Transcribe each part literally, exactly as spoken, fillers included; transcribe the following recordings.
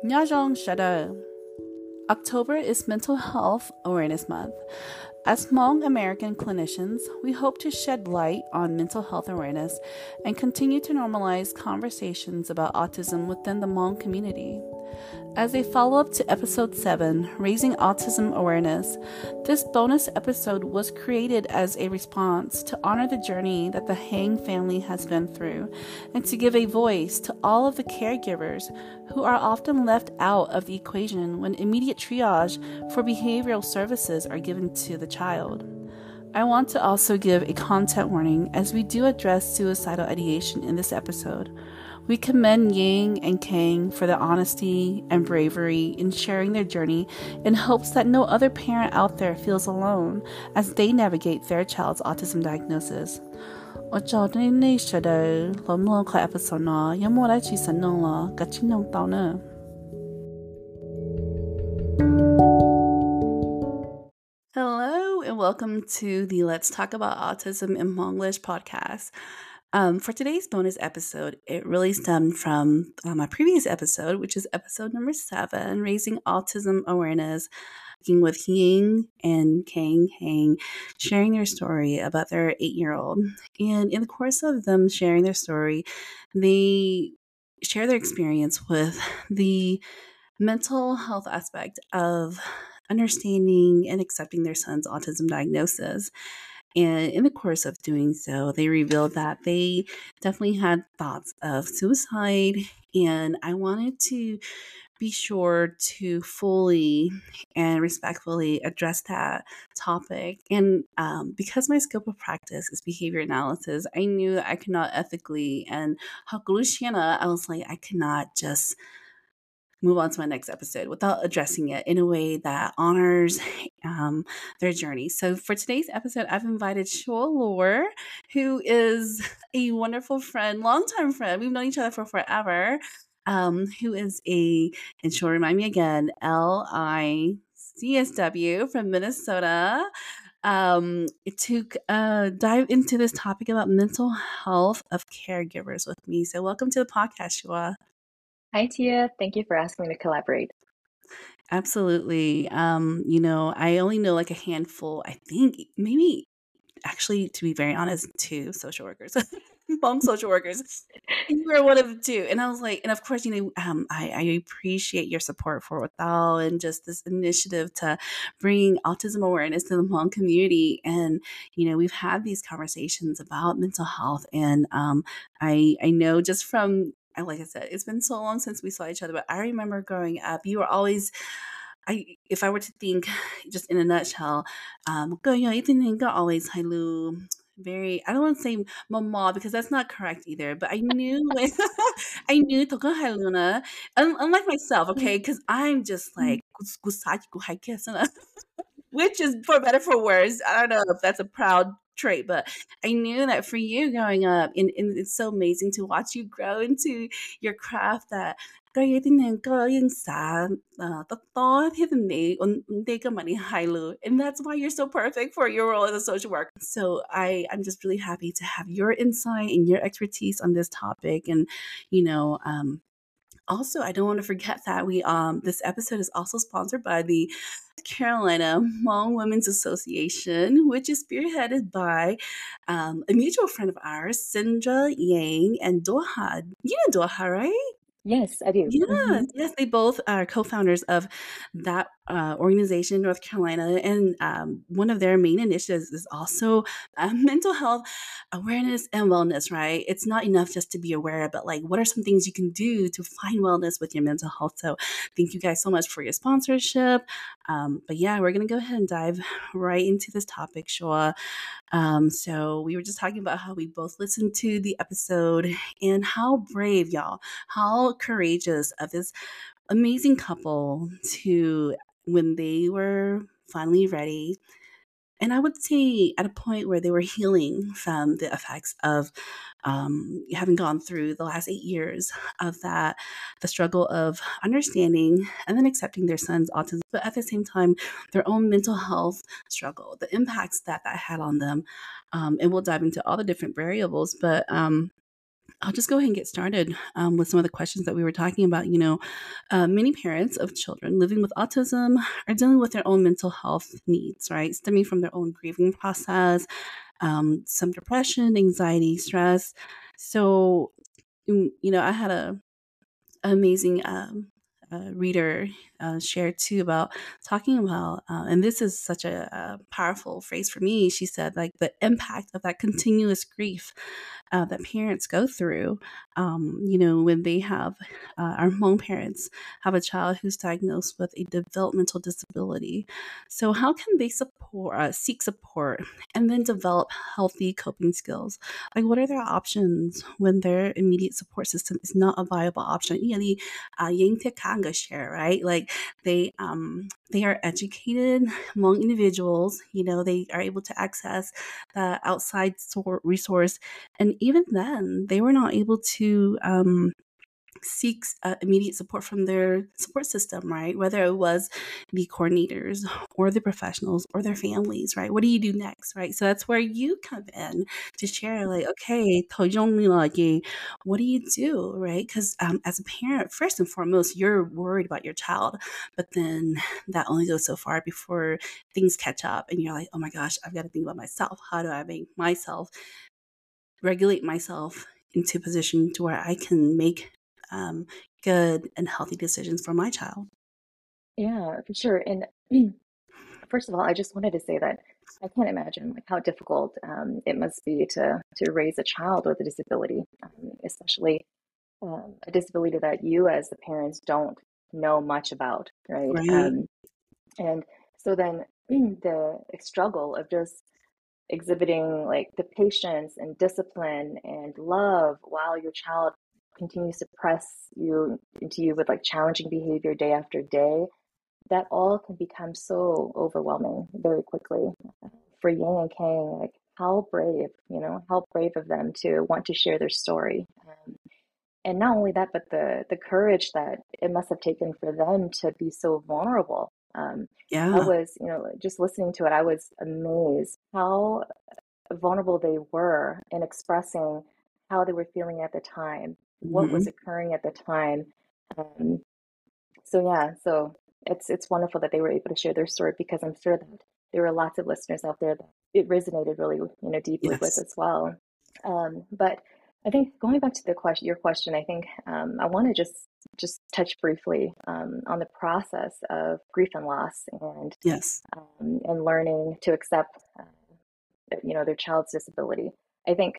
Nyajong Shada. October is Mental Health Awareness Month. As Hmong American clinicians, we hope to shed light on mental health awareness and continue to normalize conversations about autism within the Hmong community. As a follow-up to episode seven, Raising Autism Awareness, this bonus episode was created as a response to honor the journey that the Hang family has been through and to give a voice to all of the caregivers who are often left out of the equation when immediate triage for behavioral services are given to the child. I want to also give a content warning as we do address suicidal ideation in this episode. We commend Ying and Kang for their honesty and bravery in sharing their journey in hopes that no other parent out there feels alone as they navigate their child's autism diagnosis. Hello and welcome to the Let's Talk About Autism in Hmonglish podcast. Um, for today's bonus episode, it really stemmed from uh, my previous episode, which is episode number seven, Raising Autism Awareness, working with Ying and Kang Hang, sharing their story about their eight-year-old. And in the course of them sharing their story, they share their experience with the mental health aspect of understanding and accepting their son's autism diagnosis. And in the course of doing so, they revealed that they definitely had thoughts of suicide. And I wanted to be sure to fully and respectfully address that topic. And um, because my scope of practice is behavior analysis, I knew that I could not ethically, and Hakulushiana, I was like, I could not just move on to my next episode without addressing it in a way that honors um, their journey. So for today's episode, I've invited Shua Lore, who is a wonderful friend, longtime friend. We've known each other for forever, um, who is a, and she'll remind me again, L I C S W from Minnesota, um, to uh, dive into this topic about mental health of caregivers with me. So welcome to the podcast, Shua. Hi, Tia. Thank you for asking me to collaborate. Absolutely. Um, you know, I only know like a handful, I think maybe actually, to be very honest, two social workers, Hmong social workers. You were one of the two. And I was like, and of course, you know, um, I, I appreciate your support for Withal and just this initiative to bring autism awareness to the Hmong community. And, you know, we've had these conversations about mental health. And um, I, I know just from, like I said, it's been so long since we saw each other, but I remember growing up, you were always, I, if I were to think just in a nutshell, um, always very, I don't want to say mama because that's not correct either, but I knew, I knew Toko Hailuna, unlike myself, okay, because I'm just like, which is for better for worse. I don't know if that's a proud trait, but I knew that for you growing up, and, and it's so amazing to watch you grow into your craft that and that's why you're so perfect for your role as a social worker. So I, I'm just really happy to have your insight and your expertise on this topic. And, you know, um, also, I don't want to forget that we um this episode is also sponsored by the Carolina Hmong Women's Association, which is spearheaded by um, a mutual friend of ours, Sindra Yang and Doha. You know Doha, right? Yes, I do. Yes, Mhm. yes, they both are co-founders of that uh, organization in North Carolina, and um, one of their main initiatives is also uh, mental health awareness and wellness. Right? It's not enough just to be aware, but like, what are some things you can do to find wellness with your mental health? So, thank you guys so much for your sponsorship. Um, but yeah, we're gonna go ahead and dive right into this topic, Shua. Um, so we were just talking about how we both listened to the episode and how brave, y'all, how courageous of this amazing couple to when they were finally ready. And I would say at a point where they were healing from the effects of um, having gone through the last eight years of that, the struggle of understanding and then accepting their son's autism, but at the same time, their own mental health struggle, the impacts that that had on them. Um, and we'll dive into all the different variables, but um, I'll just go ahead and get started um, with some of the questions that we were talking about. You know, uh, many parents of children living with autism are dealing with their own mental health needs, right? Stemming from their own grieving process, um, some depression, anxiety, stress. So, mm, you know, I had a amazing um, uh, reader uh, shared too about talking about, uh, and this is such a, a powerful phrase for me. She said, like, the impact of that continuous grief uh, that parents go through. Um, you know, when they have uh, our Hmong parents have a child who's diagnosed with a developmental disability. So, how can they support, uh, seek support, and then develop healthy coping skills? Like, what are their options when their immediate support system is not a viable option? Yeah, the uh, Yang Te Kanga share, right? Like, they um they are educated Hmong individuals. You know, they are able to access the outside sor- resource, and even then, they were not able to um, seeks uh, immediate support from their support system, right? Whether it was the coordinators or the professionals or their families, right? What do you do next, right? So that's where you come in to share, like, okay, 토종밀하게, what do you do, right? Because um, as a parent, first and foremost, you're worried about your child, but then that only goes so far before things catch up, and you're like, oh my gosh, I've got to think about myself. How do I make myself regulate myself into a position to where I can make um, good and healthy decisions for my child? Yeah, for sure. And first of all, I just wanted to say that I can't imagine like how difficult um, it must be to to raise a child with a disability, um, especially um, a disability that you as the parents don't know much about, right? Right. Um, and so then the struggle of just exhibiting like the patience and discipline and love while your child continues to press you into you with like challenging behavior day after day, that all can become so overwhelming very quickly. For Yang and Kang, like how brave, you know, how brave of them to want to share their story. Um, and not only that, but the the courage that it must have taken for them to be so vulnerable. Um, I Yeah. was, you know, just listening to it, I was amazed how vulnerable they were in expressing how they were feeling at the time, what was Hmm. occurring at the time. Um, so yeah, so it's it's wonderful that they were able to share their story because I'm sure that there were lots of listeners out there that it resonated really, you know, deeply with Yes. as well. Um, but I think going back to the question, your question, I think um, I want to just just touch briefly um, on the process of grief and loss and Yes. um, and learning to accept, uh, you know, their child's disability. I think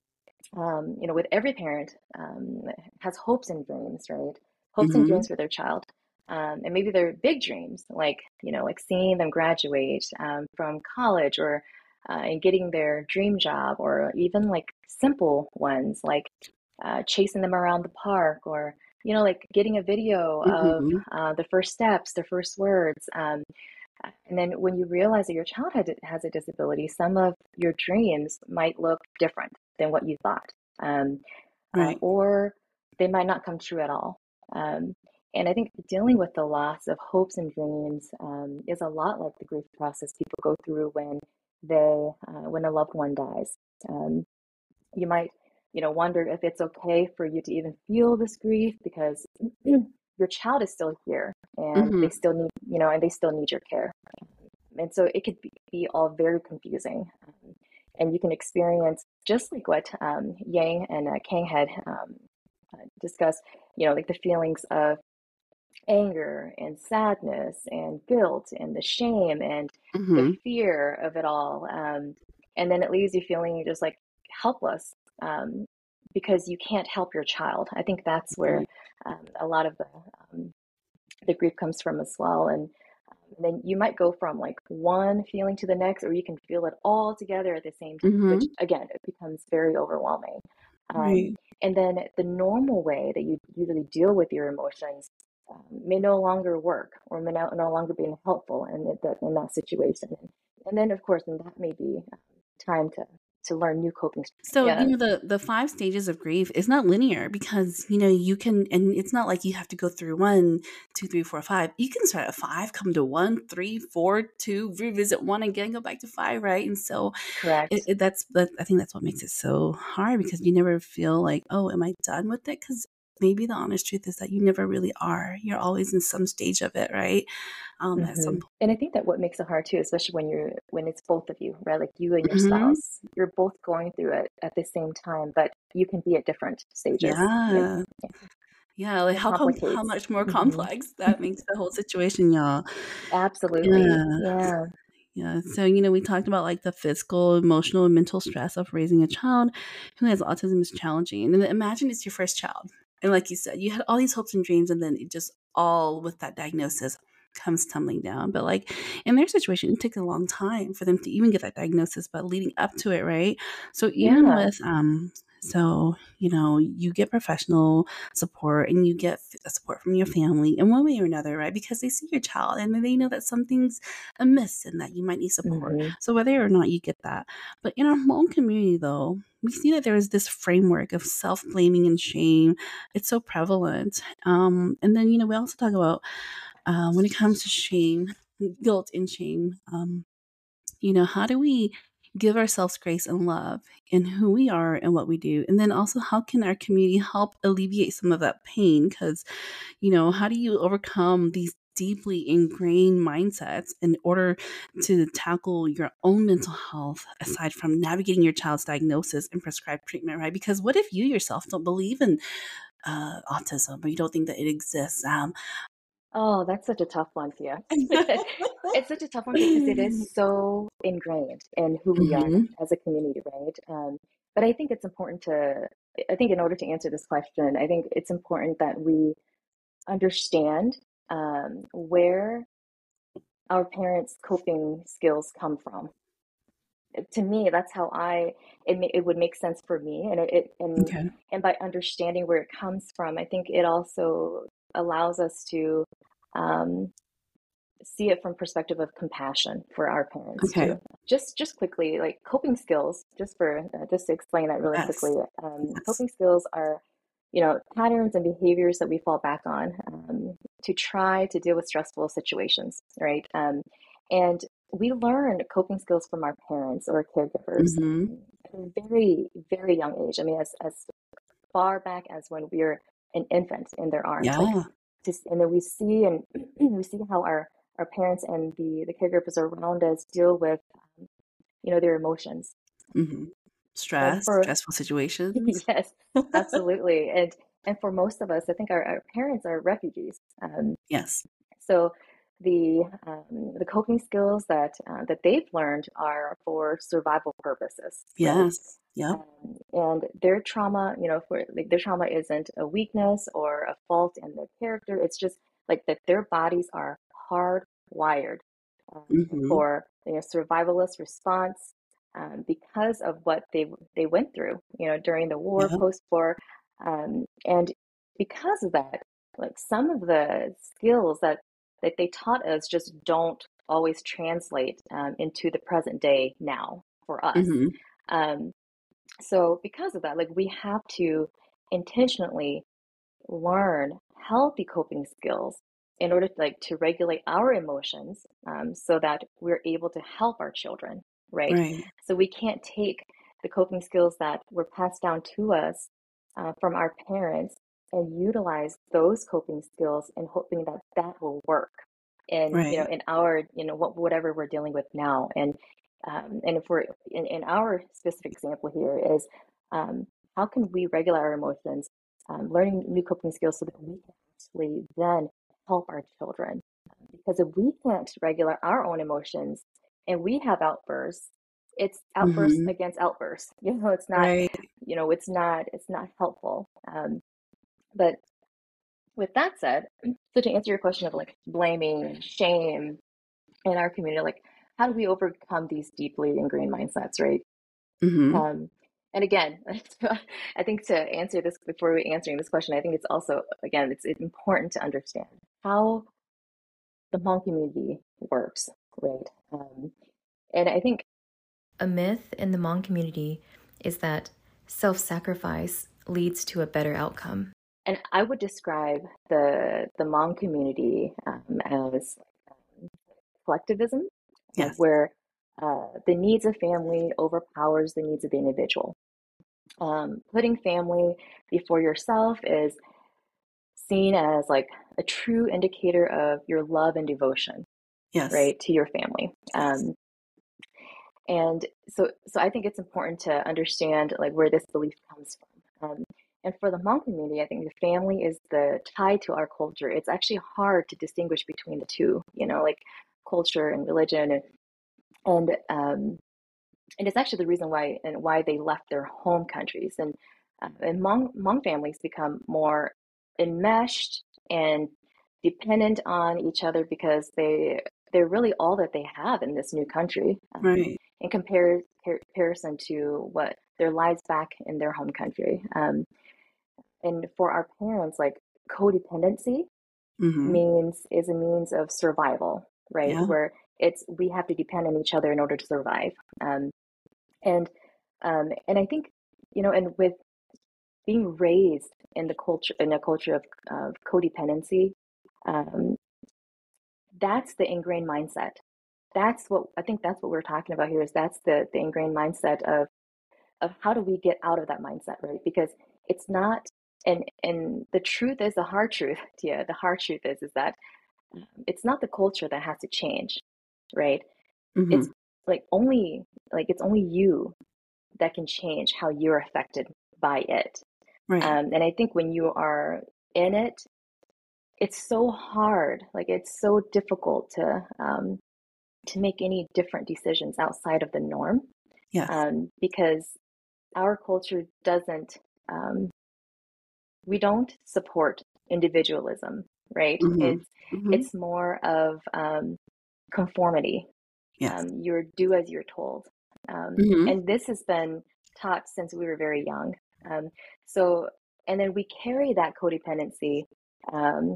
um, you know, with every parent um, has hopes and dreams, right? Hopes and Hmm. dreams for their child. Um, and maybe they're big dreams, like, you know, like seeing them graduate um, from college or uh, and getting their dream job, or even like simple ones like uh, chasing them around the park, or, you know, like getting a video of Hmm. uh, the first steps, the first words. Um, and then when you realize that your child had, has a disability, some of your dreams might look different than what you thought. Um, uh, Right. or they might not come true at all. Um, and I think dealing with the loss of hopes and dreams um, is a lot like the grief process people go through when they uh, when a loved one dies. Um, you might, you know, wonder if it's okay for you to even feel this grief because your child is still here and Hmm. they still need, you know, and they still need your care. And so it could be, be all very confusing. Um, and you can experience just like what um, Yang and uh, Kang had um, uh, discussed, you know, like the feelings of anger and sadness and guilt and the shame and the Hmm. fear of it all. Um, and then it leaves you feeling just like helpless um, because you can't help your child. I think that's where Right. um, a lot of the um, the grief comes from as well. And um, then you might go from like one feeling to the next, or you can feel it all together at the same time, which Hmm. again, it becomes very overwhelming. Um, Right. and then the normal way that you usually deal with your emotions um, may no longer work or may no, no longer be helpful in that in that situation. And, and then, of course, and that may be um, time to to learn new coping. So, you Yeah, know, the the five stages of grief is not linear because, you know, you can and it's not like you have to go through one, two, three, four, five. You can start at five, come to one, three, four, two, revisit one again, go back to five, right? And so it, correct. it that's that I think that's what makes it so hard because you never feel like, "Oh, am I done with it?" Because maybe the honest truth is that you never really are. You're always in some stage of it, right? Um, at Hmm. some point. And I think that what makes it hard too, especially when you're when it's both of you, right? Like you and your Mhm. spouse, you're both going through it at the same time, but you can be at different stages. It, Yeah. Yeah, like it how com how complicates. much more Hmm. complex that makes the whole situation, y'all. Absolutely. Yeah. Yeah. Yeah. So, you know, we talked about like the physical, emotional, and mental stress of raising a child who has autism is challenging. And then imagine it's your first child. And like you said, you had all these hopes and dreams, and then it just all with that diagnosis comes tumbling down. But like in their situation, it took a long time for them to even get that diagnosis, but leading up to it, right? So even Yeah. with um so, you know, you get professional support and you get f- support from your family in one way or another, right? Because they see your child and they know that something's amiss and that you might need support. Hmm. So whether or not you get that. But in our Hmong community though, we see that there is this framework of self-blaming and shame. It's so prevalent. Um, and then, you know, we also talk about uh, when it comes to shame, guilt and shame, um, you know, how do we give ourselves grace and love in who we are and what we do? And then also, how can our community help alleviate some of that pain? Because you know, how do you overcome these deeply ingrained mindsets in order to tackle your own mental health aside from navigating your child's diagnosis and prescribed treatment, right? Because what if you yourself don't believe in uh, autism or you don't think that it exists? Um, Oh, that's such a tough one, Tia. It's such a tough one because it is so ingrained in who we are hmm as a community, right? Um, but I think it's important to, I think in order to answer this question, I think it's important that we understand um, where our parents' coping skills come from. To me, that's how I it ma- it would make sense for me, and it, it and Okay. and by understanding where it comes from, I think it also allows us to um, see it from perspective of compassion for our parents Okay. too. Just just quickly, like coping skills, just for uh, just to explain that really quickly. Yes. Um, Yes. coping skills are, you know, patterns and behaviors that we fall back on um, to try to deal with stressful situations, right? Um, and we learn coping skills from our parents or caregivers hmm um, at a very, very young age. I mean, as as far back as when we are an infant in their arms, like Yeah. just, and then we see and we see how our our parents and the the caregivers around us deal with um, you know their emotions. hmm And Stress, for stressful situations. yes, absolutely. And and for most of us, I think our, our parents are refugees. Um, Yes. so the um, the coping skills that uh, that they've learned are for survival purposes, right? Yes. Yep. Um, and their trauma, you know, for like their trauma isn't a weakness or a fault in their character. It's just like that their bodies are hardwired um, hmm for you know survivalist response um, because of what they they went through, you know, during the war, Yep. post-war, um, and because of that, like some of the skills that that they taught us just don't always translate um, into the present day now for us. hmm Um, so because of that, like we have to intentionally learn healthy coping skills in order to, like to regulate our emotions um, so that we're able to help our children, right? Right. So we can't take the coping skills that were passed down to us uh, from our parents and utilize those coping skills and hoping that that will work in you know Right. in our you know what, whatever we're dealing with now. And um, and if we're in, in our specific example here is um, how can we regulate our emotions, um, learning new coping skills so that we can actually then help our children. Because if we can't regulate our own emotions and we have outbursts, it's outbursts hmm against outbursts. You know, it's not, Right. you know, it's not, it's not helpful. Um, but with that said, so to answer your question of like blaming, shame in our community, like how do we overcome these deeply ingrained mindsets, right? hmm Um, and again, I think to answer this before we answering this question, I think it's also again it's, it's important to understand how the Hmong community works, right? Um, and I think a myth in the Hmong community is that self-sacrifice leads to a better outcome. And I would describe the the Hmong community um, as um, collectivism, like Yes. where uh, the needs of family overpowers the needs of the individual. Um, putting family before yourself is seen as like a true indicator of your love and devotion, Yes. right, to your family. Yes. Um, and so, so I think it's important to understand like where this belief comes from. Um, and for the Hmong community, I think the family is the tie to our culture. It's actually hard to distinguish between the two, you know, like culture and religion, and and um, and it's actually the reason why and why they left their home countries. And uh, and Hmong, Hmong families become more enmeshed and dependent on each other because they they're really all that they have in this new country, um, Right. in compare, comparison to what their lives back in their home country. Um, and for our parents, like codependency Mm-hmm. means is a means of survival, right? Yeah. Where it's we have to depend on each other in order to survive. Um, and um, and I think, you know, and with being raised in the culture in a culture of, of codependency, um, that's the ingrained mindset. That's what I think that's what we're talking about here is that's the the ingrained mindset of of how do we get out of that mindset, right? Because it's not and and the truth is the hard truth, yeah, the hard truth is is that um, it's not the culture that has to change, right? Mm-hmm. It's like only like it's only you that can change how you're affected by it. Right. Um, and I think when you are in it, it's so hard, like it's so difficult to um, to make any different decisions outside of the norm, Yes. um, because our culture doesn't, um, we don't support individualism, right? Mm-hmm. It's Mm-hmm. it's more of um, conformity. Yes. Um, you're do as you're told, um, Mm-hmm. and this has been taught since we were very young. Um, so, and then we carry that codependency um,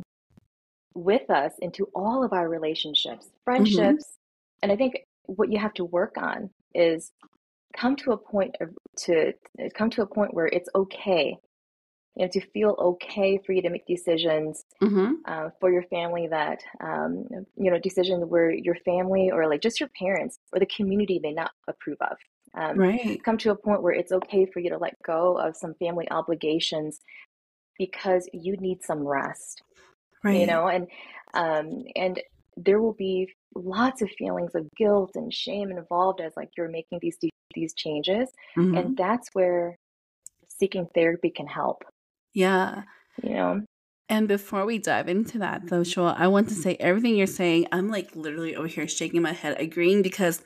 with us into all of our relationships, Mm-hmm. friendships, and I think what you have to work on is come to a point of to come to a point where it's okay, you know, to feel okay for you to make decisions Mm-hmm. uh, for your family that um, you know decisions where your family or like just your parents or the community may not approve of. Um, Right. come to a point where it's okay for you to let go of some family obligations because you need some rest, you Right. know, and um, and there will be lots of feelings of guilt and shame involved as like you're making these these changes, and Mm-hmm. that's where seeking therapy can help, Yeah. you know. And before we dive into that, though, Shoal, I want to say everything you're saying. I'm like literally over here shaking my head, agreeing because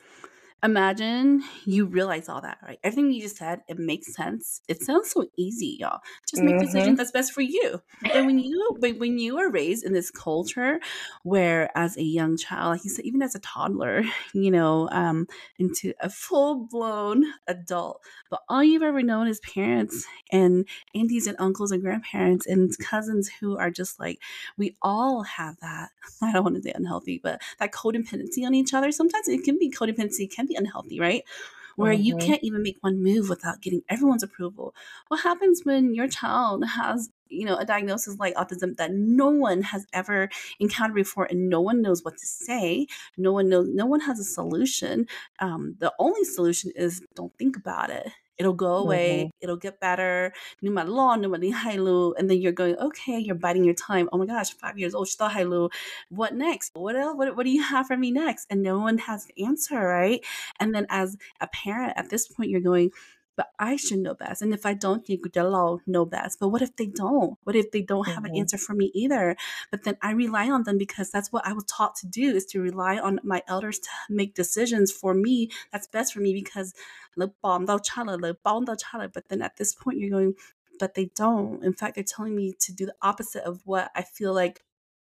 imagine you realize all that, right? Everything you just said, it makes sense. It sounds so easy, y'all. Just make decisions Mm-hmm. that's best for you. But when you but when you are raised in this culture where as a young child, like you said, even as a toddler, you know, um, into a full-blown adult, but all you've ever known is parents and aunties and uncles and grandparents and cousins who are just like, we all have that. I don't want to say unhealthy, but that codependency on each other. Sometimes it can be codependency, it can be unhealthy, right? Where you Mm-hmm. can't even make one move without getting everyone's approval. What happens when your child has, you know, a diagnosis like autism that no one has ever encountered before and no one knows what to say? No one knows, no one has a solution. Um, the only solution is don't think about it. It'll go Mm-hmm. away. It'll get better. Numa law, numa ni hailu. And then you're going, okay, you're biding your time. Oh my gosh, five years old, shita hailu. What next? What else? What, what do you have for me next? And no one has the answer, right? And then as a parent, at this point, you're going, but I should know best. And if I don't, you could know best. But what if they don't? What if they don't have an Mm-hmm. answer for me either? But then I rely on them because that's what I was taught to do, is to rely on my elders to make decisions for me that's best for me because but then at this point you're going, but they don't. In fact, they're telling me to do the opposite of what I feel like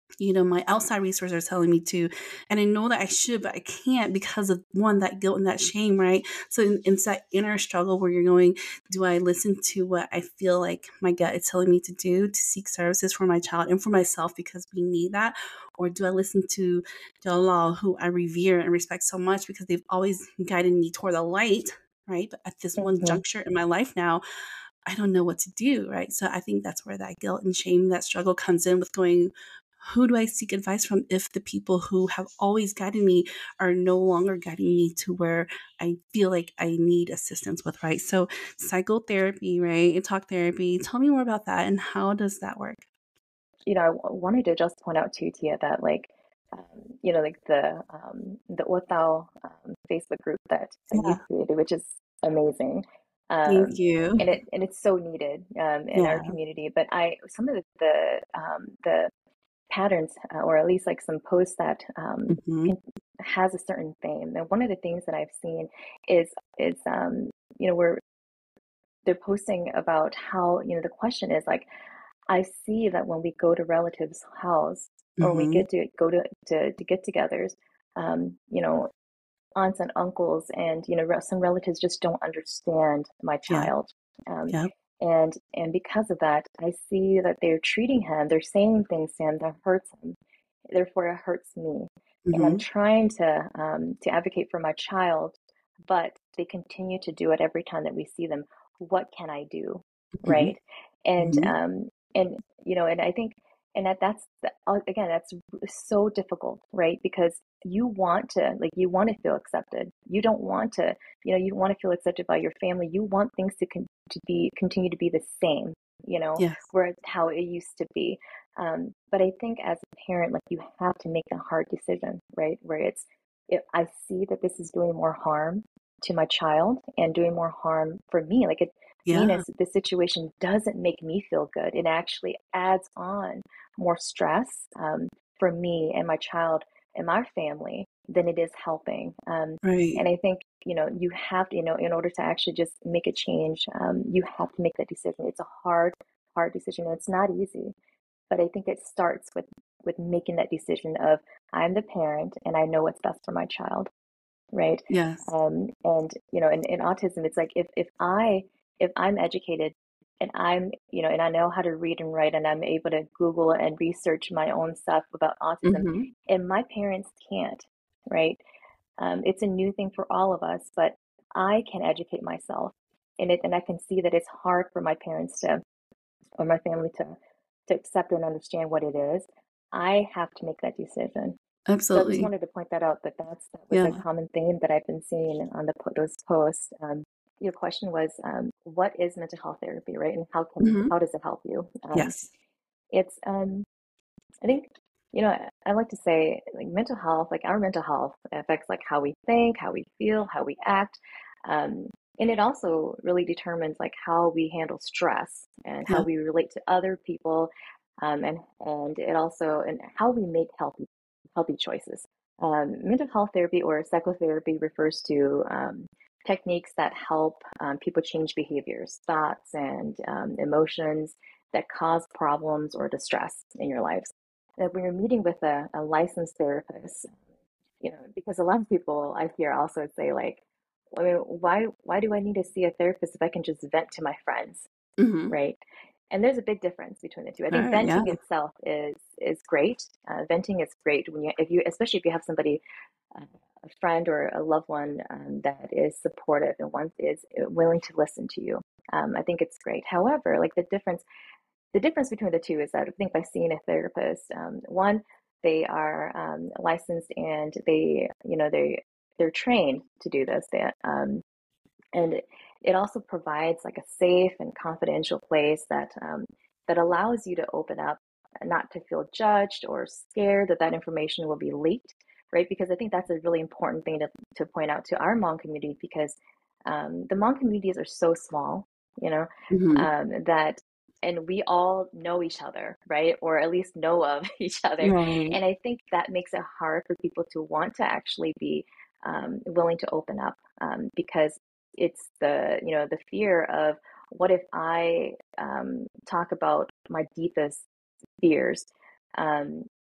you know, my outside resources are telling me to, and I know that I should, but I can't because of one, that guilt and that shame, right? So it's that inner struggle where you're going, do I listen to what I feel like my gut is telling me to do to seek services for my child and for myself because we need that? Or do I listen to the Allah, who I revere and respect so much because they've always guided me toward the light, right? But at this one Mm-hmm. juncture in my life now, I don't know what to do, right? So I think that's where that guilt and shame, that struggle comes in with going, who do I seek advice from if the people who have always guided me are no longer guiding me to where I feel like I need assistance with, right? So psychotherapy, right, and talk therapy. Tell me more about that and how does that work? You know, I w- wanted to just point out too, Tia, that like, um, you know, like the um, the Othao um, Facebook group that that you Yeah, created, which is amazing, thank um, you. and it and it's so needed um, in our Yeah. community. But I some of the the um, the patterns, uh, or at least like some posts that um, Mm-hmm. can, has a certain theme. And one of the things that I've seen is is um, you know, where they're posting about how, you know, the question is like, I see that when we go to relatives' house or we Mm-hmm. get to go to to, to get-togethers, um, you know, aunts and uncles and you know some relatives just don't understand my Yeah. child, um, Yep. and and because of that, I see that they're treating him, they're saying things to him that hurts him, therefore it hurts me, and I'm Mm-hmm. trying to um, to advocate for my child, but they continue to do it every time that we see them. What can I do, Mm-hmm. right? And Mm-hmm. um, and you know, and I think, and that that's uh, again, that's so difficult, right? Because you want to like you want to feel accepted. You don't want to, you know, you want to feel accepted by your family. You want things to con- to be continue to be the same, you know, Yes. where how it used to be. Um, but I think as a parent, like you have to make a hard decision, right? Where it's, if I see that this is doing more harm to my child and doing more harm for me, like it Yeah. means the situation doesn't make me feel good. It actually adds on more stress um, for me and my child and my family than it is helping. Um, Right. and I think, you know, you have to, you know, in order to actually just make a change, um, you have to make that decision. It's a hard, hard decision. And it's not easy, but I think it starts with with making that decision of I'm the parent and I know what's best for my child, right? Yes. Um, and you know, in, in autism, it's like if if I if I'm educated and I'm, you know, and I know how to read and write and I'm able to Google and research my own stuff about autism, Mm-hmm. and my parents can't, right? Um, it's a new thing for all of us, but I can educate myself in it, and I can see that it's hard for my parents to or my family to to accept and understand what it is. I have to make that decision. So I just Absolutely. wanted to point that out, that that's that was a Yeah. common theme that I've been seeing on the those posts. Um, your question was, um, what is mental health therapy, right? And how can Mm-hmm. how does it help you? Um, Yes. it's um, I think, you know, I, I like to say like mental health, like our mental health affects like how we think, how we feel, how we act. Um, and it also really determines like how we handle stress and how Yep. we relate to other people. Um, and and it also and how we make healthy healthy choices. Um, mental health therapy or psychotherapy refers to um, techniques that help um, people change behaviors, thoughts, and um, emotions that cause problems or distress in your lives. That when you're meeting with a, a licensed therapist, you know, because a lot of people I hear also say like, I mean, why why do I need to see a therapist if I can just vent to my friends, Mm-hmm. right? And there's a big difference between the two. I All think right. Yeah. venting itself is is great. Uh, venting is great when you if you especially if you have somebody, uh, a friend or a loved one um, that is supportive and one is willing to listen to you. Um, I think it's great. However, like the difference the difference between the two is that I think by seeing a therapist, um, one, they are um, licensed and they, you know, they they're trained to do this. They, um, and it, it also provides like a safe and confidential place that um, that allows you to open up, not to feel judged or scared that that information will be leaked, right? Because I think that's a really important thing to to point out to our Hmong community because um, the Hmong communities are so small, you know, Mm-hmm. um, that and we all know each other, right? Or at least know of each other. Right. And I think that makes it hard for people to want to actually be um, willing to open up um, because it's the, you know, the fear of what if I um, talk about my deepest fears, um,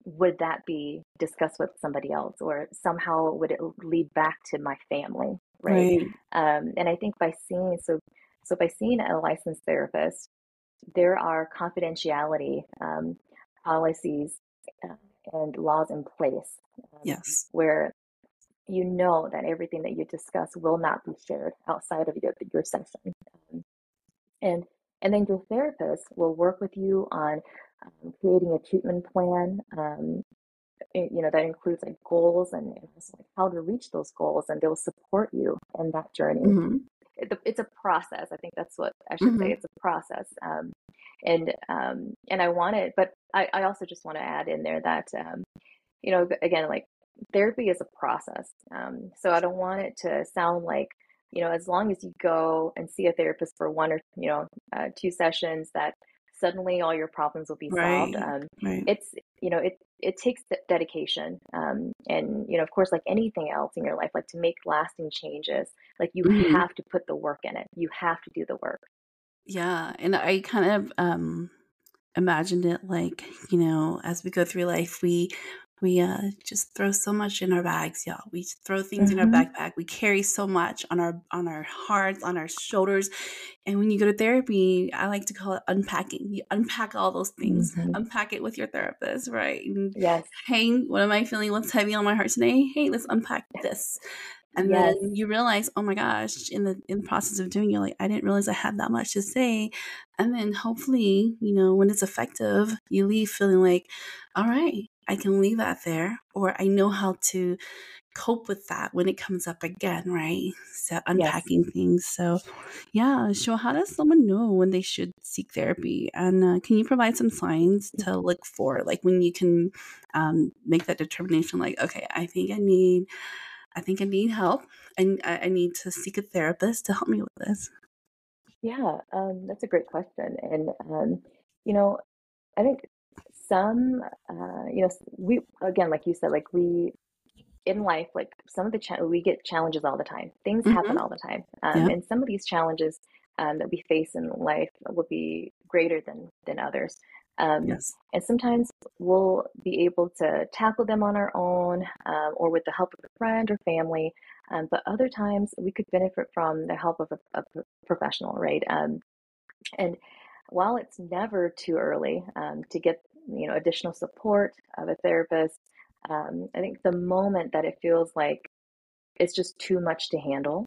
would that be discussed with somebody else, or somehow would it lead back to my family, right? Right. Um, and I think by seeing so so by seeing a licensed therapist, there are confidentiality um, policies uh, and laws in place um, Yes. where you know that everything that you discuss will not be shared outside of your, your session. Um, and and then your therapist will work with you on um, creating a treatment plan. Um, it- you know that includes like goals and, and also, like, how to reach those goals, and they'll support you in that journey. Mm-hmm. It- it's a process. I think that's what I should say. Mm-hmm. It's a process. Um, and um, and I want it, but I, I also just want to add in there that um, you know, again, like therapy is a process. Um, so I don't want it to sound like, you know, as long as you go and see a therapist for one or, you know, uh, two sessions, that suddenly all your problems will be solved. Right. Um, Right. it's, you know, it, it takes dedication. Um, and, you know, of course, like anything else in your life, like to make lasting changes, like you Mm-hmm. have to put the work in it. You have to do the work. Yeah. And I kind of um imagined it like, you know, as we go through life, we we uh just throw so much in our bags, y'all. We just throw things in our Mm-hmm. backpack. We carry so much on our on our hearts, on our shoulders. And when you go to therapy, I like to call it unpacking. You unpack all those things. Mm-hmm. Unpack it with your therapist, right? And, Yes. hey, what am I feeling? What's heavy on my heart today? Hey, let's unpack this. And then Yes. you realize, oh my gosh, in the in the process of doing, you're like, I didn't realize I had that much to say. And then hopefully, you know, when it's effective, you leave feeling like, all right, I can leave that there, or I know how to cope with that when it comes up again, right? So Yes. unpacking things. So yeah, so how does someone know when they should seek therapy? And uh, can you provide some signs to look for, like when you can um, make that determination, like, okay, I think I need I think I need help, and I, I need to seek a therapist to help me with this. Yeah, um, that's a great question. And um, you know, I think some, uh, you know, we again, like you said, like we in life, like some of the cha we get challenges all the time. Things happen Mm-hmm. all the time, um, Yep. and some of these challenges um, that we face in life will be greater than than others. Um, Yes. and sometimes we'll be able to tackle them on our own, um, or with the help of a friend or family. Um, but other times we could benefit from the help of a, a professional, right? Um, and while it's never too early um, to get, you know, additional support of a therapist, um, I think the moment that it feels like it's just too much to handle,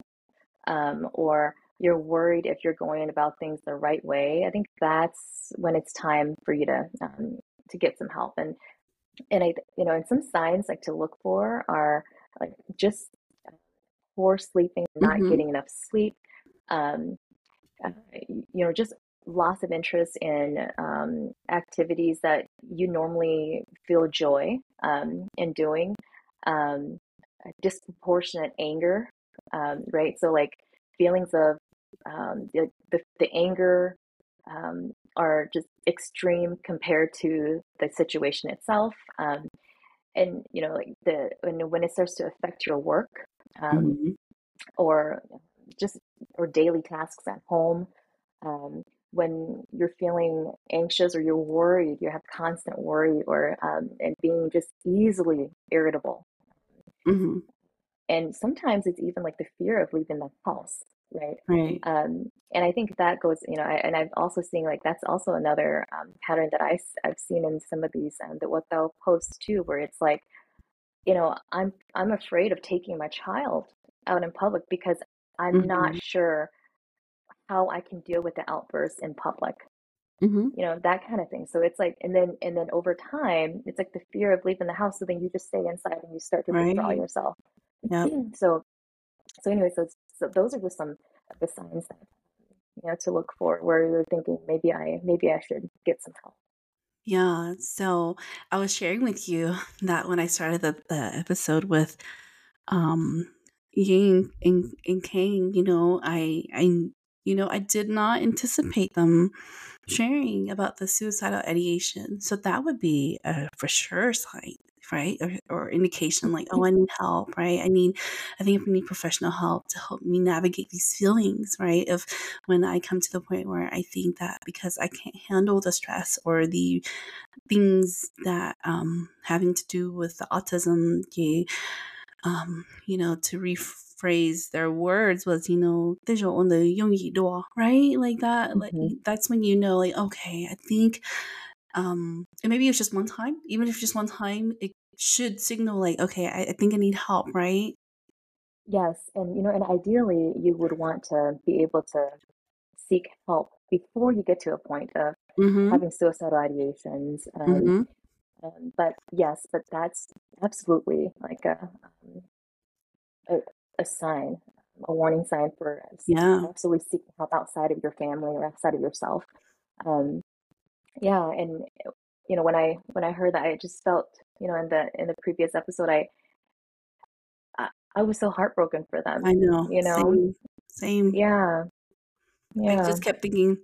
um, or you're worried if you're going about things the right way, I think that's when it's time for you to um, to get some help. And and I, you know, and some signs like to look for are like just poor sleeping, not Mm-hmm. getting enough sleep. Um, uh, you know, just loss of interest in um, activities that you normally feel joy um, in doing, um, disproportionate anger, um, right? So, like feelings of um, the, the, the anger um, are just extreme compared to the situation itself. Um, and, you know, like the when, when it starts to affect your work um, Mm-hmm. or just or daily tasks at home, um, when you're feeling anxious or you're worried, you have constant worry or um, and being just easily irritable. Mm-hmm. And sometimes it's even like the fear of leaving the house, right? Right. Um, and I think that goes, you know, I, and I've also seen like that's also another um, pattern that I, I've seen in some of these um, that what they'll post too, where it's like, you know, I'm I'm afraid of taking my child out in public because I'm not Mm-hmm. sure how I can deal with the outbursts in public, Mm-hmm. you know, that kind of thing. So it's like, and then and then over time, it's like the fear of leaving the house. So then you just stay inside and you start to withdraw Right. yourself. Yep. So so anyway, so so those are just some of the signs that you know to look for where you're thinking maybe I maybe I should get some help. Yeah. So I was sharing with you that when I started the, the episode with um Ying and, and Kang, you know, I I you know, I did not anticipate them sharing about the suicidal ideation. So that would be a for sure sign. right? Or, or indication like, oh, I need help, right? I need, I think I need professional help to help me navigate these feelings, right? Of when I come to the point where I think that because I can't handle the stress or the things that um having to do with the autism, the, um, you know, to rephrase their words was, you know, 这种的用语多, right? Like that, like hmm that's when you know, like, okay, I think, um, and maybe it's just one time, even if just one time, it should signal like, okay, I, I think I need help, right? Yes, and you know, and ideally, you would want to be able to seek help before you get to a point of Mm-hmm. having suicidal ideations. Um, Mm-hmm. um, but yes, but that's absolutely like a um, a, a sign, a warning sign for Yeah. absolutely seeking help outside of your family or outside of yourself. Um, yeah, and you know, when I when I heard that, I just felt, you know, in the in the previous episode, I I, I was so heartbroken for them, I know. you know. Same. Same. Yeah, I yeah. just kept thinking,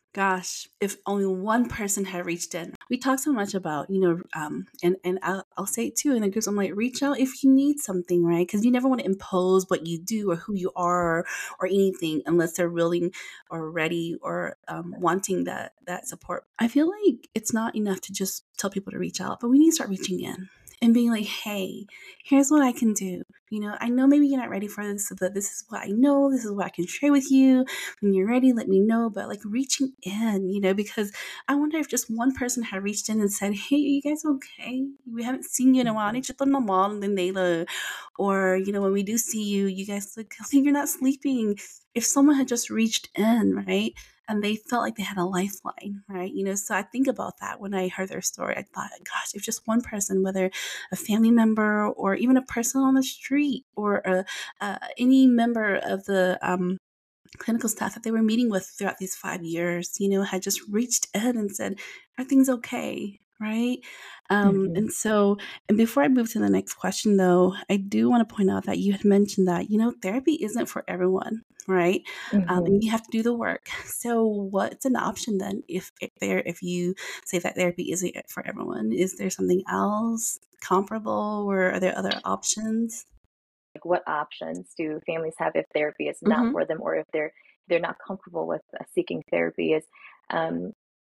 gosh, if only one person had reached in. We talk so much about, you know, um, and, and I'll, I'll say it too in the groups. I'm like, reach out if you need something, right? Because you never want to impose what you do or who you are or, or anything unless they're willing or ready or um, wanting that, that support. I feel like it's not enough to just tell people to reach out, but we need to start reaching in and being like, hey, here's what I can do. You know, I know maybe you're not ready for this, but this is what I know. This is what I can share with you. When you're ready, let me know. But like reaching in, you know, because I wonder if just one person had reached in and said, hey, are you guys okay? We haven't seen you in a while. hmm It's just normal, then they look. Or, you know, when we do see you, you guys look, I think you're not sleeping. If someone had just reached in, right? And they felt like they had a lifeline, right? You know, so I think about that when I heard their story. I thought, gosh, if just one person, whether a family member or even a person on the street or a, uh, any member of the um, clinical staff that they were meeting with throughout these five years, you know, had just reached in and said, are things okay? Right. Um, hmm and so, and before I move to the next question, though, I do want to point out that you had mentioned that, you know, therapy isn't for everyone, right? Um, hmm and you have to do the work. So, what's an option then if, if there, if you say that therapy isn't for everyone? Is there something else comparable, or are there other options? Like, what options do families have if therapy is not Mm-hmm. for them, or if they're they're not comfortable with uh, seeking therapy? Is um,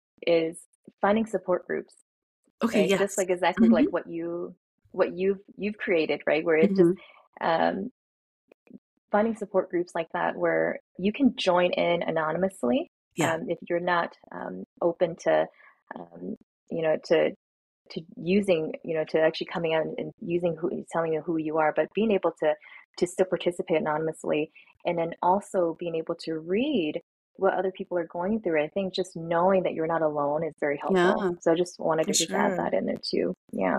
is finding support groups, Okay. right? Just Yes. like exactly Mm-hmm. like what you what you've you've created, right? Where it's just Mm-hmm. um, finding support groups like that where you can join in anonymously, Yeah. um, if you're not um, open to um, you know to to using, you know, to actually coming out and using who, telling you who you are, but being able to to still participate anonymously, and then also being able to read what other people are going through. I think just knowing that you're not alone is very helpful. Yeah. So I just wanted For to just add sure. that in there too. Yeah,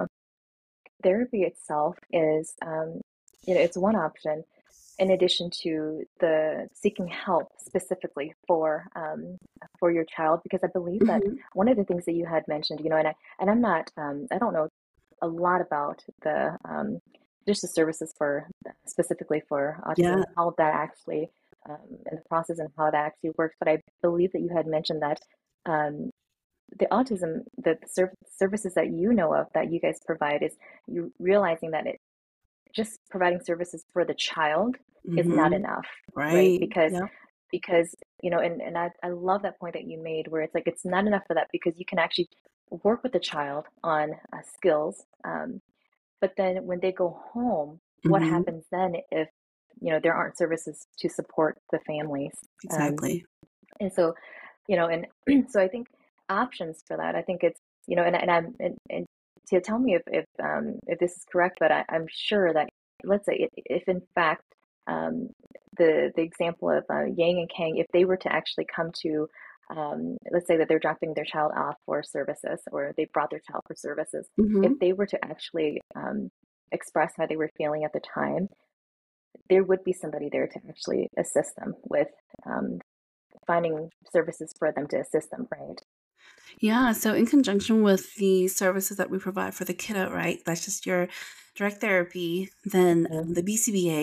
therapy itself is, um, you know, it's one option in addition to the seeking help specifically for um, for your child, because I believe that Mhm. one of the things that you had mentioned, you know, and I and I'm not, um, I don't know a lot about the um, just the services for specifically for autism Yeah. and how that actually um, and the process and how that actually works. But I believe that you had mentioned that um, the autism, the serv- services that you know of that you guys provide is you realizing that it just providing services for the child is not Mhm. enough, right? Right. Because Yep. because you know, and and I I love that point that you made where it's like it's not enough for that because you can actually work with the child on uh, skills, um, but then when they go home, what Mhm. happens then if you know there aren't services to support the families? Um, Exactly. and so you know, and so I think options for that. I think it's you know, and and I'm and, and to tell me if if um, if this is correct, but I, I'm sure that let's say if, if in fact um, the the example of uh, Yang and Kang, if they were to actually come to um, let's say that they're dropping their child off for services, or they brought their child for services, if Mhm. they were to actually um, express how they were feeling at the time, there would be somebody there to actually assist them with um, finding services for them to assist them, right? Yeah, so in conjunction with the services that we provide for the kiddo, right? That's just your direct therapy, then Mhm. um, the B C B A,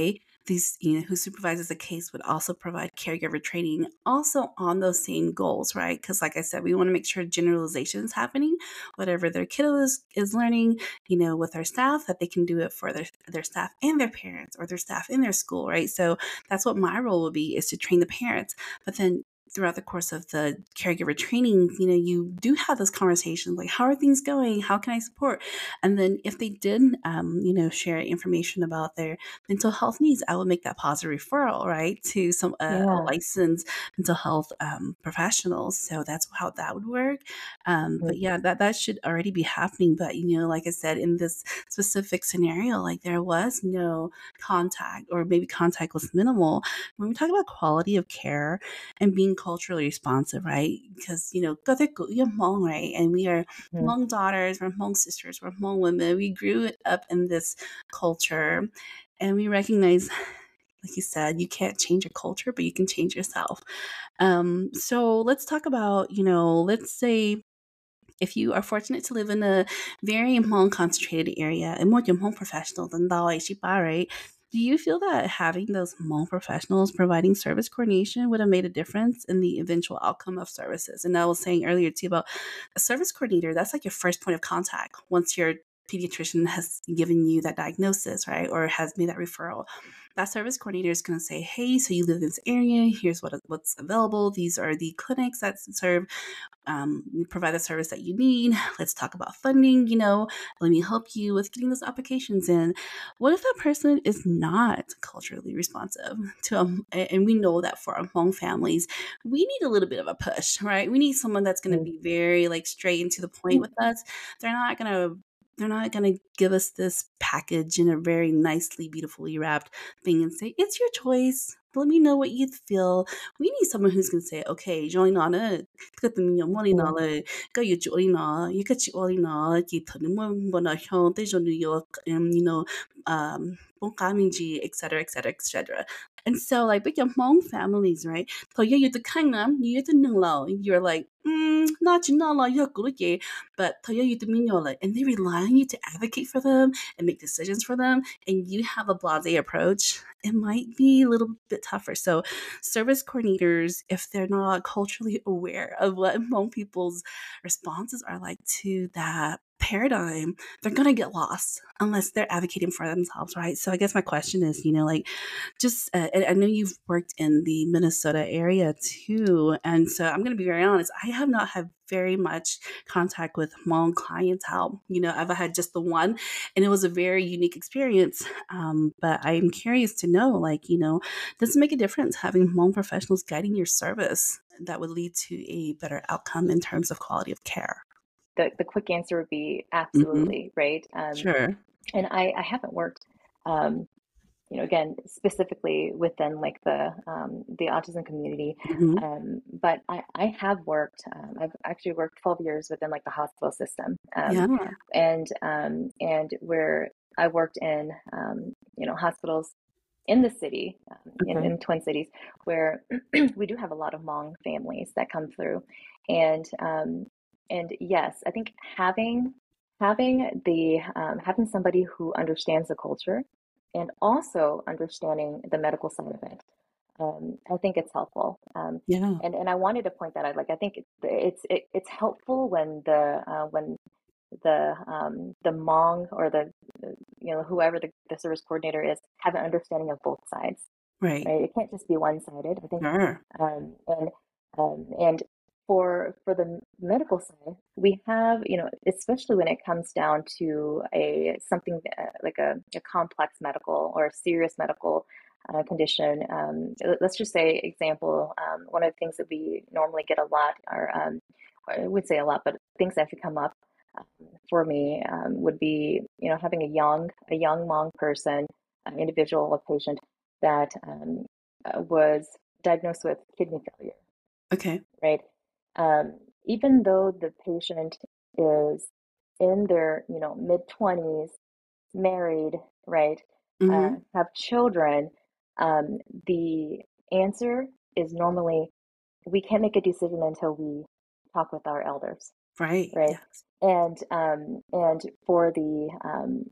these, you know, who supervises the case would also provide caregiver training also on those same goals, right? Because like I said, we want to make sure generalization is happening, whatever their kiddo is, is learning, you know, with their staff, that they can do it for their, their staff and their parents, or their staff in their school, right? So that's what my role will be, is to train the parents. But then throughout the course of the caregiver training, you know, you do have those conversations like, how are things going? How can I support? And then if they did, um, you know, share information about their mental health needs, I would make that positive referral, right, to some uh, a Yeah. licensed mental health um, professionals. So that's how that would work. Um, Mm. but yeah, that, that should already be happening. But, you know, like I said, in this specific scenario, like there was no contact, or maybe contact was minimal. When we talk about quality of care and being culturally responsive, right? Because, you know, you're Hmong, right? And we are Mhm. Hmong daughters, we're Hmong sisters, we're Hmong women. We grew up in this culture, and we recognize, like you said, you can't change a culture, but you can change yourself. Um, so let's talk about, you know, let's say if you are fortunate to live in a very Hmong concentrated area, and more Hmong professional than right? Do you feel that having those Hmong professionals providing service coordination would have made a difference in the eventual outcome of services? And I was saying earlier too about a service coordinator, that's like your first point of contact once your pediatrician has given you that diagnosis, right? Or has made that referral. That service coordinator is going to say, hey, so you live in this area, here's what what's available. These are the clinics that serve um, provide the service that you need. Let's talk about funding. You know, let me help you with getting those applications in. What if that person is not culturally responsive to um, and we know that for Hmong families, we need a little bit of a push, right? We need someone that's going to be very like straight and to the point with us. They're not going to they're not going to give us this package in a very nicely, beautifully wrapped thing and say, it's your choice. Let me know what you feel. We need someone who's going to say, okay, join on it. Cái tình nhiều money nó là cái yêu chuộng nó, you cái chịu nó, chỉ thử nếu mà bọn nó không tới cho New York, um, you know, um, bông cá mình gì, et cetera, et cetera, et cetera. And so, like, with your Hmong families, right? So you the kind of you the know, you're like, mm, not you know, you're good, yeah, but you the minyola, and they rely on you to advocate for them and make decisions for them, and you have a blasé approach. It might be a little bit tougher. So, service coordinators, if they're not culturally aware of what Hmong people's responses are like to that paradigm, they're going to get lost unless they're advocating for themselves, right? So I guess my question is, you know, like, just, uh, I know you've worked in the Minnesota area too. And so I'm going to be very honest, I have not had very much contact with Hmong clientele. You know, I've had just the one, and it was a very unique experience. Um, but I'm curious to know, like, you know, does it make a difference having Hmong professionals guiding your service that would lead to a better outcome in terms of quality of care? The, the quick answer would be Mm-hmm. absolutely, right? Um, Sure. and I, I haven't worked, um, you know, again, specifically within like the um, the autism community, Mm-hmm. um, but I, I have worked. Um, I've actually worked twelve years within like the hospital system, um, Yeah. and um, and where I worked in, um, you know, hospitals in the city, um, in, Okay. in Twin Cities, where we do have a lot of Hmong families that come through, and um, and yes, I think having having the um, having somebody who understands the culture and also understanding the medical side of it, um, I think it's helpful. Um, Yeah. and and I wanted to point that out. Like I think it, it's it, it's helpful when the uh, when the um, the Hmong or the you know whoever the, the service coordinator is have an understanding of both sides, Right. right? It can't just be one-sided. I think, Sure. um, and um, and for for the medical side, we have you know especially when it comes down to a something uh, like a, a complex medical or a serious medical uh, condition. Um, let's just say, example, um, one of the things that we normally get a lot, or um, I would say a lot, but things that have come up um, for me um, would be, you know, having a young, a young Hmong person, an individual, a patient that um, uh, was diagnosed with kidney failure, Okay. right? Um, even though the patient is in their, you know, mid twenties, married, right, uh, Mm-hmm. have children, um, the answer is normally we can't make a decision until we talk with our elders, Right. right? Yes. And um, and for the um,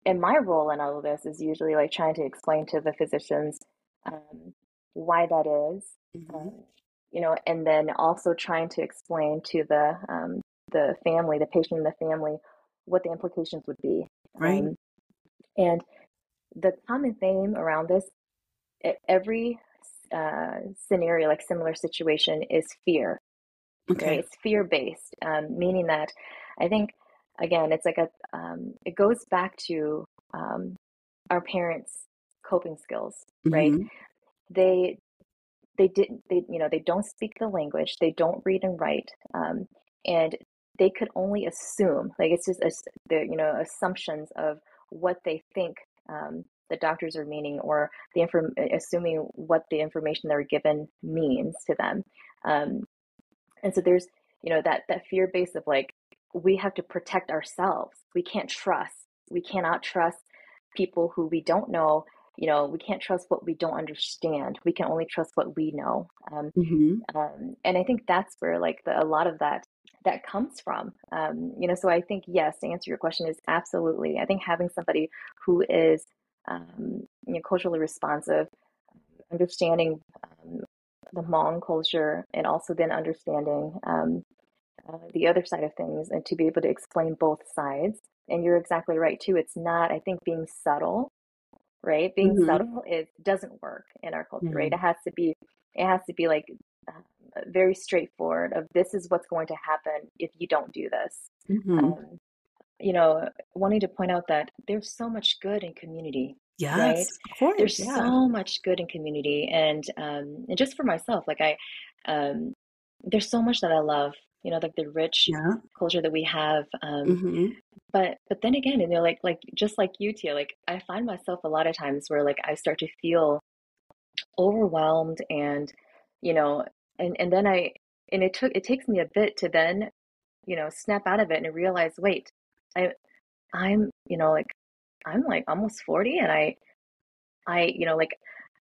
and my role in all of this is usually like trying to explain to the physicians um, why that is, Hmm. um, you know, and then also trying to explain to the um, the family, the patient and the family, what the implications would be. Right. Um, and the common theme around this, e- every uh, scenario, like similar situation, is fear, Okay. right? It's fear based, um, meaning that I think, again, it's like a, um, it goes back to um, our parents' coping skills, right? Hmm. They, they didn't, they, you know, they don't speak the language, they don't read and write, um, and they could only assume, like it's just, a, the, you know, assumptions of what they think um, the doctors are meaning, or the inform, assuming what the information they're given means to them. Um, and so there's, you know, that that fear base of like, we have to protect ourselves. We can't trust. We cannot trust people who we don't know. You know, we can't trust what we don't understand. We can only trust what we know. Um, Hmm. um, and I think that's where like the, a lot of that that comes from. Um, you know, so I think yes, to answer your question is absolutely. I think having somebody who is um, you know, culturally responsive, understanding um, the Hmong culture, and also then understanding um, uh, the other side of things, and to be able to explain both sides. And you're exactly right too. It's not, I think, being subtle, right? Being Hmm. subtle is doesn't work in our culture, right? Hmm. It has to be, it has to be like uh, very straightforward. Of this is what's going to happen if you don't do this. Hmm. Um, you know, wanting to point out that there's so much good in community, right? Yes, of course. There's Yeah. so much good in community, and um, and just for myself, like I, um, there's so much that I love, you know, like the rich Yeah. culture that we have. Um, Hmm. but but then again, you know, like like just like you, Tia, like I find myself a lot of times where like I start to feel overwhelmed, and you know, and and then I, and it took, it takes me a bit to then, you know, snap out of it and realize, wait, I I'm, you know, like I'm like almost forty, and I I, you know, like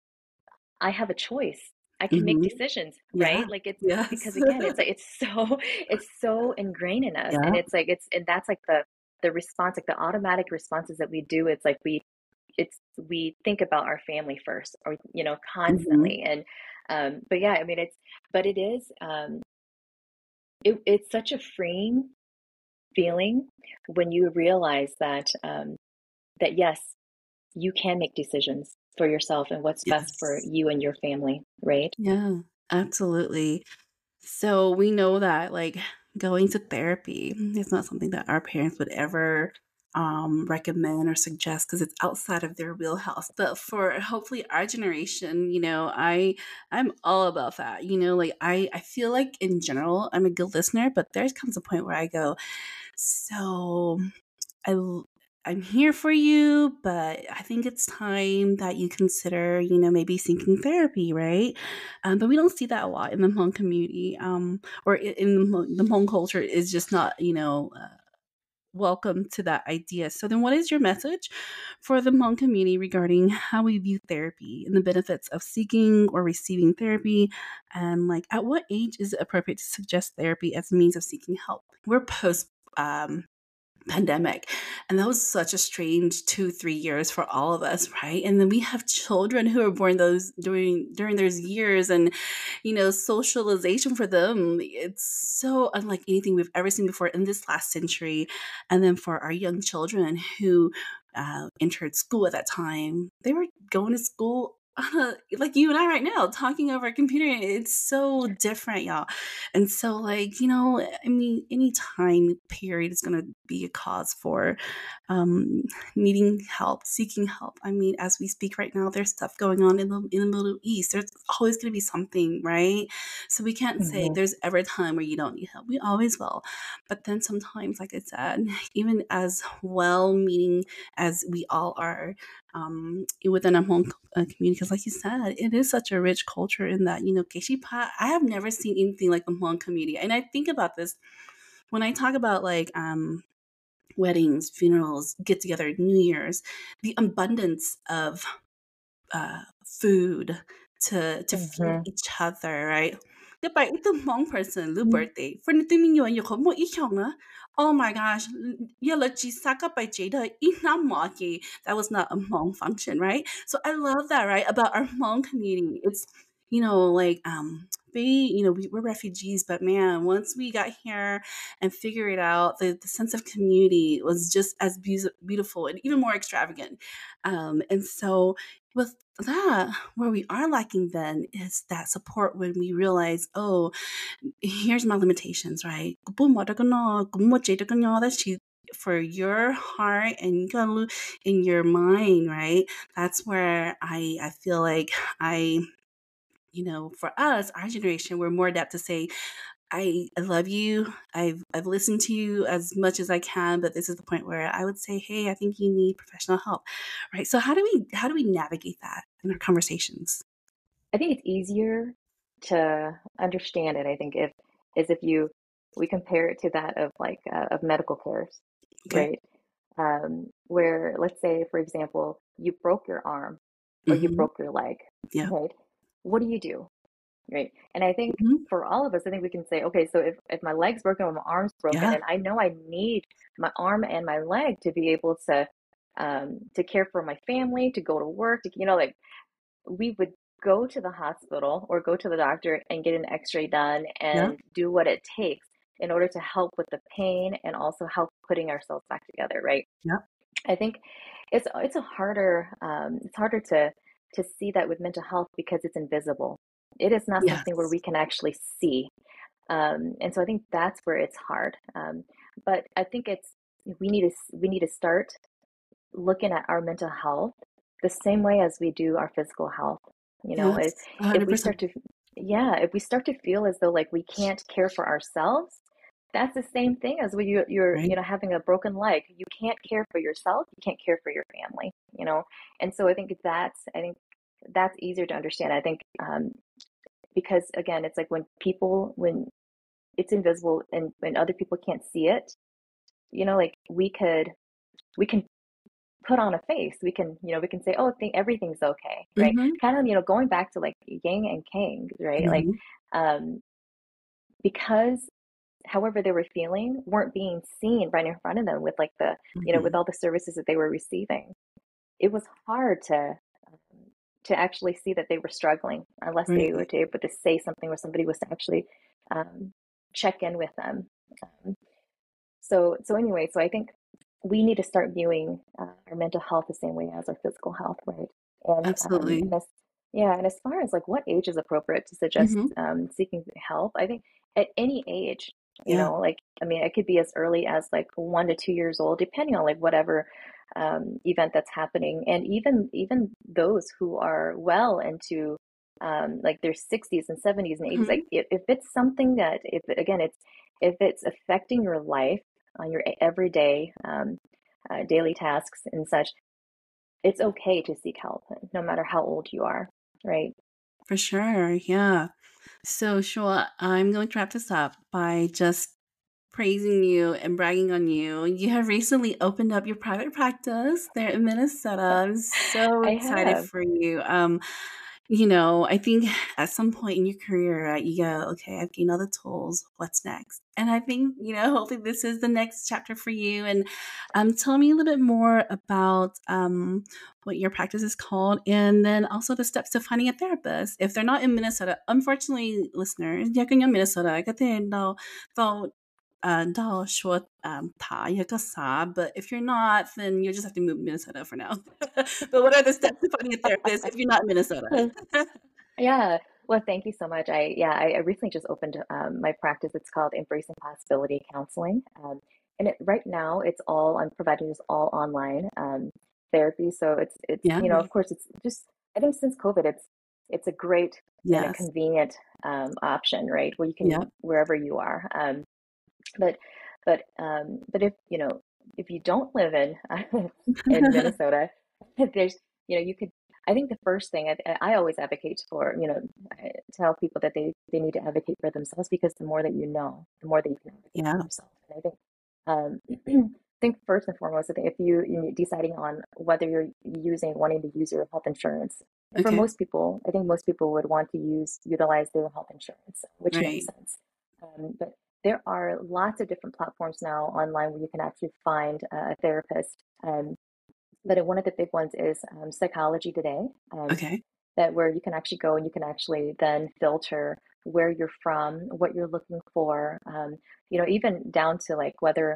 I have a choice. I can make Hmm. decisions, Yeah. right? Like it's Yes. because again, it's like it's so it's so ingrained in us, and Yeah. it's like it's and that's like the the response, like the automatic responses that we do. It's like we it's we think about our family first, or you know, Hmm. constantly. And um, but yeah, I mean, it's but it is um, it, it's such a freeing feeling when you realize that um, that yes, you can make decisions for yourself and what's best for Yes. you and your family, right? Yeah, absolutely. So we know that like going to therapy is not something that our parents would ever um, recommend or suggest because it's outside of their wheelhouse. But for hopefully our generation, you know, I I'm all about that. You know, like I I feel like in general I'm a good listener, but there comes a point where I go, so I l- I'm here for you, but I think it's time that you consider, you know, maybe seeking therapy, right? Um, but we don't see that a lot in the Hmong community, um, or i- in the Hmong, the Hmong culture is just not, you know, uh, welcome to that idea. So then, what is your message for the Hmong community regarding how we view therapy and the benefits of seeking or receiving therapy, and like at what age is it appropriate to suggest therapy as a means of seeking help? We're post. Um, pandemic, and that was such a strange two three years for all of us, right? And then we have children who are born those during during those years, and you know, socialization for them, it's so unlike anything we've ever seen before in this last century. And then for our young children who uh, entered school at that time, they were going to school uh, like you and I right now, talking over a computer. It's so different, y'all. And so, like, you know, I mean, any time period is going to be a cause for um, needing help, seeking help. I mean, as we speak right now, there's stuff going on in the in the Middle East. There's always going to be something, right? So we can't say Hmm. there's ever a time where you don't need help. We always will. But then sometimes, like I said, even as well-meaning as we all are um, within our home uh, community, because like you said, it is such a rich culture in that, you know, Geshipa, I have never seen anything like the Hmong community. And I think about this when I talk about like um, weddings, funerals, get together, New Year's, the abundance of uh, food to to feed Hmm. each other, right? Goodbye, it's the Hmong person, Lu Mm. birthday. For the thing you and you come each other. Oh my gosh, you let you suck up by Jada, eat not mocky. That was not a Hmong function, right? So I love that, right? About our Hmong community. It's, you know, like, um, we, you know, we, we're refugees, but man, once we got here and figured it out, the, the sense of community was just as beau- beautiful and even more extravagant. Um, and so with that, where we are lacking then is that support when we realize, oh, here's my limitations, right? That's you for your heart and in your mind, right? That's where I I feel like I, you know, for us, our generation, we're more adept to say, I, I love you. I've I've listened to you as much as I can, but this is the point where I would say, hey, I think you need professional help, right? So how do we how do we navigate that in our conversations? I think it's easier to understand it, I think, if is if you we compare it to that of like uh, of medical cares, Okay. right? Um, where let's say, for example, you broke your arm or you Mm-hmm. broke your leg, Yeah. right? What do you do? Right. And I think Mm-hmm. for all of us, I think we can say, okay, so if, if my leg's broken or my arm's broken, Yeah. and I know I need my arm and my leg to be able to um to care for my family, to go to work, to you know, like we would go to the hospital or go to the doctor and get an x-ray done Yeah. and do what it takes in order to help with the pain and also help putting ourselves back together, right? Yeah. I think it's it's a harder um, it's harder to to see that with mental health because it's invisible. It is not something where Yes. we can actually see, um, and so I think that's where it's hard. Um, but I think it's we need to we need to start looking at our mental health the same way as we do our physical health. You know, if Yes. A if hundred we start percent. to yeah, if we start to feel as though like we can't care for ourselves, that's the same thing as when you you're Right. you know having a broken leg. You can't care for yourself, you can't care for your family, you know. And so I think that's I think that's easier to understand. I think um because again, it's like when people when it's invisible and when other people can't see it, you know, like we could we can put on a face. We can, you know, we can say, oh, think everything's okay, right? Mm-hmm. Kind of, you know, going back to like Yang and Kang, right? Like, Mm-hmm. um, because however they were feeling weren't being seen right in front of them with like the, you know, with Mm-hmm. all the services that they were receiving. It was hard to um, to actually see that they were struggling unless they were Right. to able to say something or somebody was to actually um, check in with them. Um, so, so anyway, so I think we need to start viewing uh, our mental health the same way as our physical health, right? And um, Absolutely. and as yeah, and as far as like what age is appropriate to suggest Mm-hmm. um, seeking help, I think at any age, you Yeah. know, like I mean, it could be as early as like one to two years old, depending on like whatever um, event that's happening, and even even those who are well into um, like their sixties and seventies and eighties, Mm-hmm. like if, if it's something that if again it's if it's affecting your life on your everyday um, uh, daily tasks and such, it's okay to seek help, no matter how old you are, right? For sure. Yeah. So, sure, I'm going to wrap this up by just praising you and bragging on you. You have recently opened up your private practice there in Minnesota. I'm so I excited have. for you. Um, you know, I think at some point in your career, right, you go, okay, I've gained all the tools. What's next? And I think, you know, hopefully this is the next chapter for you. And um, tell me a little bit more about um, what your practice is called, and then also the steps to finding a therapist. If they're not in Minnesota, unfortunately, listeners, 若果喺 Minnesota，嗰啲到到 uh, 到说 um 塔一个啥, but if you're not, then you just have to move to Minnesota for now. But what are the steps to finding a therapist if you're not in Minnesota? Yeah. Well, thank you so much. I yeah, I, I recently just opened um, my practice. It's called Embracing Possibility Counseling, um, and it, right now it's all I'm providing is all online um, therapy. So it's it's Yeah. you know of course it's just I think since COVID it's it's a great and a Yes. convenient um, option, right? Where you can Yep. wherever you are. Um, but but um, but if you know if you don't live in in Minnesota, there's you know you could I think the first thing I, I always advocate for, you know, I tell people that they, they need to advocate for themselves because the more that you know, the more that you can advocate for Yeah. yourself. And I think um, think first and foremost, I think if you, you deciding on whether you're using wanting to use your health insurance, for Okay. most people, I think most people would want to use utilize their health insurance, which makes Right. sense. Um, but there are lots of different platforms now online where you can actually find a therapist. Um, but one of the big ones is um, Psychology Today, um, Okay. that where you can actually go and you can actually then filter where you're from, what you're looking for, um, you know, even down to like whether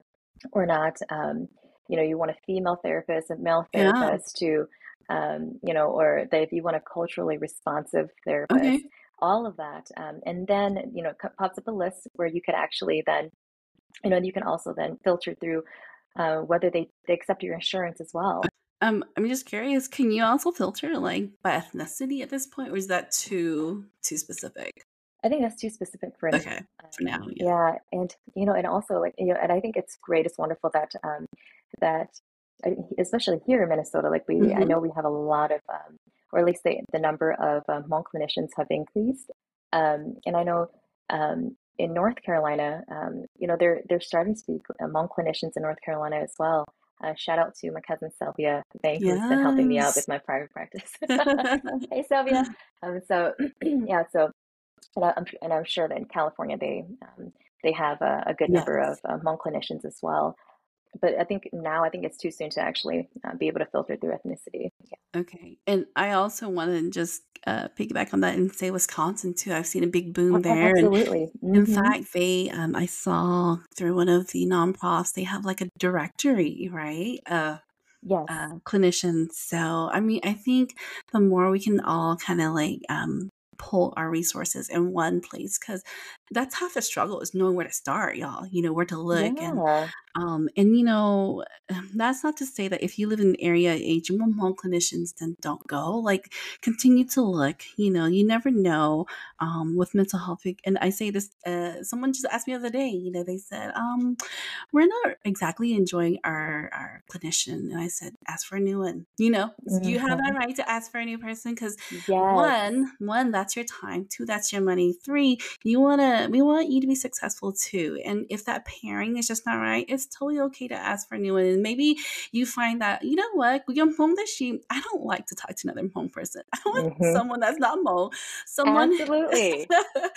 or not, um, you know, you want a female therapist, a male Yeah. therapist to, um, you know, or that if you want a culturally responsive therapist, Okay. all of that. Um, and then, you know, it pops up a list where you could actually then, you know, you can also then filter through uh, whether they, they accept your insurance as well. Um, I'm just curious, can you also filter like by ethnicity at this point, or is that too too specific? I think that's too specific for now. Okay. For Um, now, yeah. yeah, and you know, and also like you know, and I think it's great, it's wonderful that um, that I- especially here in Minnesota, like we, I Mhm. know we have a lot of, um, or at least the the number of um, Hmong clinicians have increased, um, and I know um, in North Carolina, um, you know, they're they're starting to be Hmong clinicians in North Carolina as well. Uh, shout out to my cousin Sylvia May, who's been helping me out Yes. with my private practice. Hey, Sylvia. Um, so yeah, so and I, I'm and I'm sure that in California they um, they have a, a good number of Yes. uh, Hmong clinicians as well. But I think now I think it's too soon to actually uh, be able to filter through ethnicity. Okay. And I also wanna just, uh, piggyback on that and say Wisconsin too. I've seen a big boom Yeah, a- there, and absolutely. in Hmm. fact, they, um I saw through one of the nonprofits, they have, like, a directory, right, of, Yes. uh, clinicians. So, I mean, I think the more we can all kinda, like, um, pull our resources in one place, because that's half the struggle is knowing where to start, y'all, you know, where to look, and Yeah. um, and you know, that's not to say that if you live in an area age more home clinicians, then don't go. Like, continue to look. You know, you never know um, with mental health. And I say this. Uh, someone just asked me the other day. You know, they said, um, "We're not exactly enjoying our our clinician," and I said, "Ask for a new one." You know, you have that Hmm. right to ask for a new person because Yes. one, one, that's your time. Two, that's your money. Three, you wanna we want you to be successful too. And if that pairing is just not right, it's totally okay to ask for a new one. And maybe you find that, you know what, yung home that she I don't like to talk to another home person. I want Hmm. someone that's not Mo, someone Absolutely.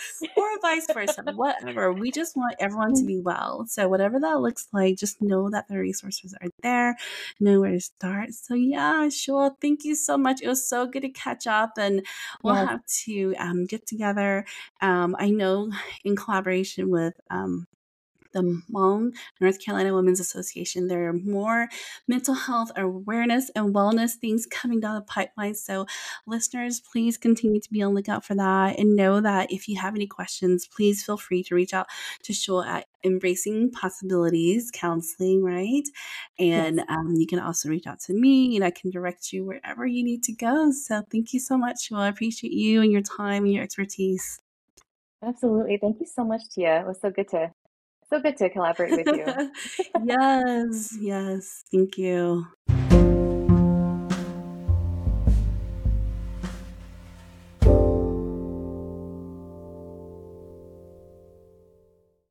or vice versa, whatever. We just want everyone to be well. So whatever that looks like, just know that the resources are there, know where to start. So yeah, sure. Thank you so much. It was so good to catch up, and we'll Yes. have to um, get together. Um, I know in collaboration with um, the Hmong North Carolina Women's Association, there are more mental health awareness and wellness things coming down the pipeline. So, listeners, please continue to be on the lookout for that. And know that if you have any questions, please feel free to reach out to Shul at Embracing Possibilities Counseling, right? And Yes. um, you can also reach out to me and I can direct you wherever you need to go. So, thank you so much, Shul. I appreciate you and your time and your expertise. Absolutely. Thank you so much, Tia. It was so good to so good to collaborate with you. Yes, yes. Thank you.